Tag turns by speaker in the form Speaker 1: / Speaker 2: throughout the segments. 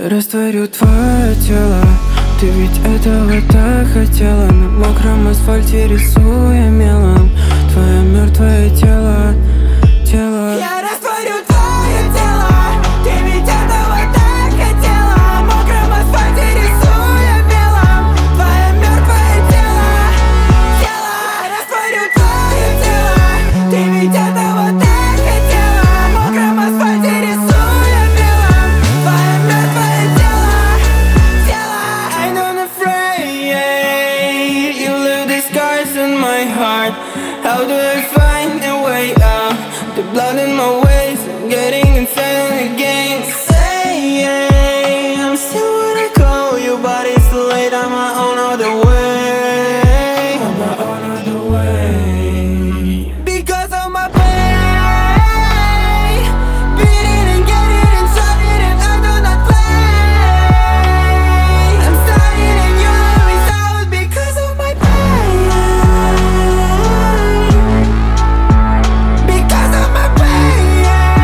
Speaker 1: растворю твое тело. Ты ведь этого так хотела. На мокром асфальте рисуя мелом твое мертвое тело, тело.
Speaker 2: Я растворю твое тело. Ты ведь этого так хотела. На мокром асфальте рисуя мелом твое мертвое тело, тело. Я растворю твое тело. Ты ведь этого так хотела. На мокром асфальте рисуя мелом твое мертвое тело, тело.
Speaker 1: I'm not afraid. You leave the scars in my heart. How do I find a way out? The blood in my ways, I'm getting insane again. Say I'm still when I call you, but it's too late. I'm on other way. I'm on other way.
Speaker 2: Because of my pain, beating and getting inside it, and I do not play. I'm starting and you let me out because of my pain. Because of my pain,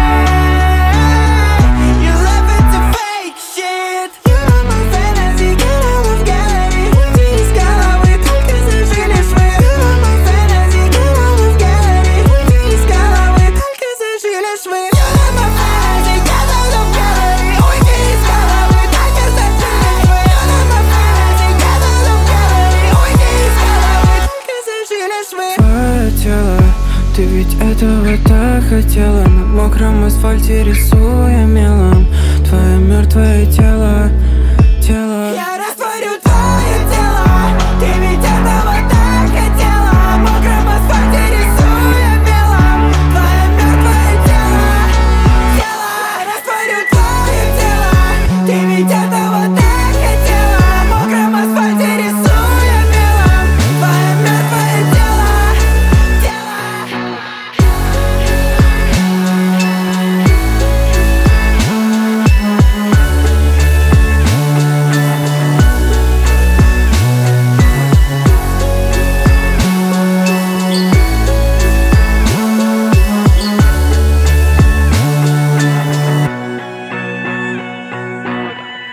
Speaker 2: you love it to fake shit. You are my fantasy, get out of gallery. Уйди из головы, только зажили швы. You are my fantasy, get out of gallery. Уйди из головы, только зажили швы. You are my fantasy, get out of gallery. Уйди из головы, только зажили швы. You are my fantasy, get out of gallery. Уйди из головы, только зажили швы.
Speaker 1: Твое тело, ты ведь этого так хотела. На мокром асфальте рисуя мелом твое мертвое тело,